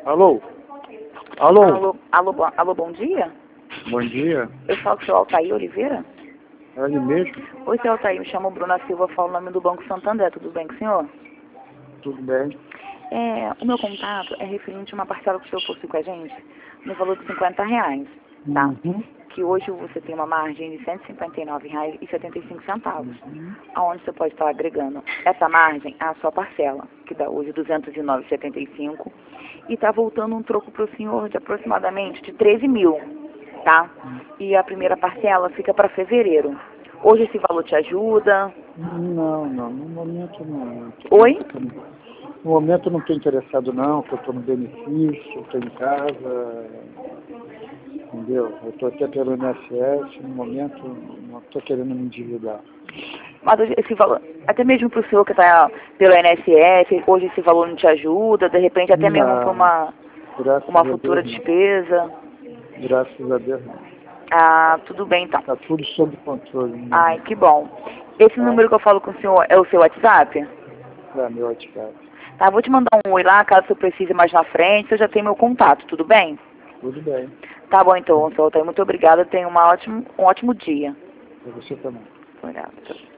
Alô? Alô? Alô, bom dia? Bom dia. Eu falo com o senhor Altair Oliveira? É ele mesmo? Oi, senhor Altair, me chamo Bruna Silva, falo o nome do Banco Santander, tudo bem com o senhor? Tudo bem? O meu contato é referente a uma parcela que o senhor fosse com a gente, no valor de R$50, tá? Uhum. Que hoje você tem uma margem de R$159,75, aonde você pode estar agregando essa margem à sua parcela, que dá hoje R$209,75, e está voltando um troco para o senhor de aproximadamente de 13 mil, tá? E a primeira parcela fica para fevereiro. Hoje esse valor te ajuda? Não, no momento não. Oi? No momento eu não estou interessado não, porque eu estou no benefício, eu estou em casa, entendeu? Eu estou até pelo INSS, no momento não estou querendo me endividar. Mas hoje esse valor, até mesmo para o senhor que está pelo INSS, hoje esse valor não te ajuda, de repente até mesmo para uma futura despesa? Graças a Deus não. Ah, tudo bem então. Está tudo sob controle. Ai, que bom. Esse número que eu falo com o senhor é o seu WhatsApp? É meu WhatsApp. Tá, vou te mandar um oi lá, caso você precise mais na frente, eu já tenho meu contato, tudo bem? Tudo bem. Tá bom então, senhor Altair, muito obrigada, tenha um ótimo dia. Para você também. Obrigada.